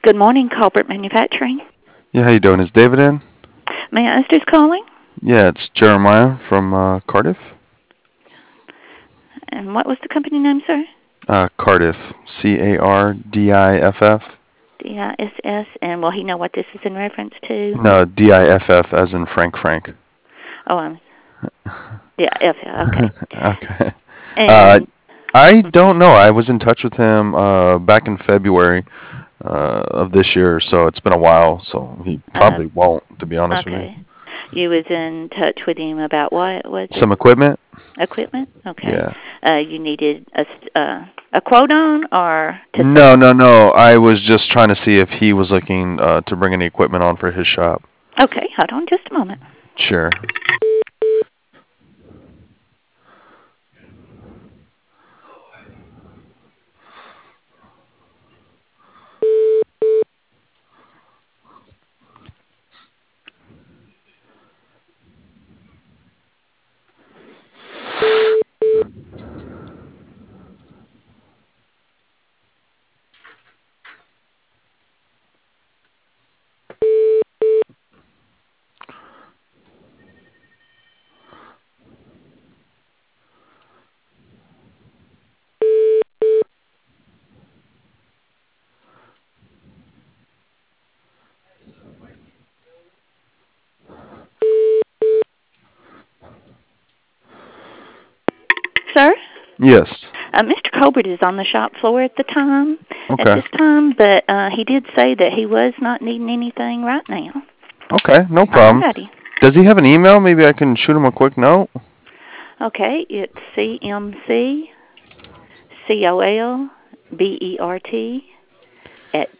Good morning, Culbert Manufacturing. Yeah, how you doing? Is David in? May I ask who's calling? Yeah, it's Jeremiah from Cardiff. And what was the company name, sir? Cardiff. Cardiff. DISS. And will he know what this is in reference to? No, Diff as in Frank Frank. Oh, yeah, F. Okay. Okay. Uh, And I don't know. I was in touch with him back in February of this year, so it's been a while. So he uh, probably won't, to be honest with you. okay, you was in touch with him about what was it? Some equipment? Equipment. Okay. Yeah. You needed a quote on or to set No, up. no, no. I was just trying to see if he was looking to bring any equipment on for his shop. Okay, hold on just a moment. Sure. Sir? Yes. Mr. Colbert is on the shop floor at Okay. this time, but he did say that he was not needing anything right now. Okay, no problem. Alrighty. Does he have an email? Maybe I can shoot him a quick note. Okay, it's CMCCOLBERT at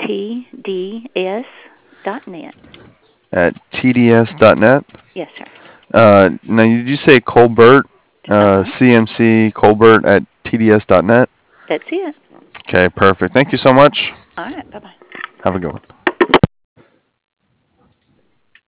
TDS.net. At tds.net. Yes, sir. Now, did you say Colbert? Uh-huh. CMC Colbert at tds.net? That's it. Okay, perfect. Thank you so much. All right, bye-bye. Have a good one.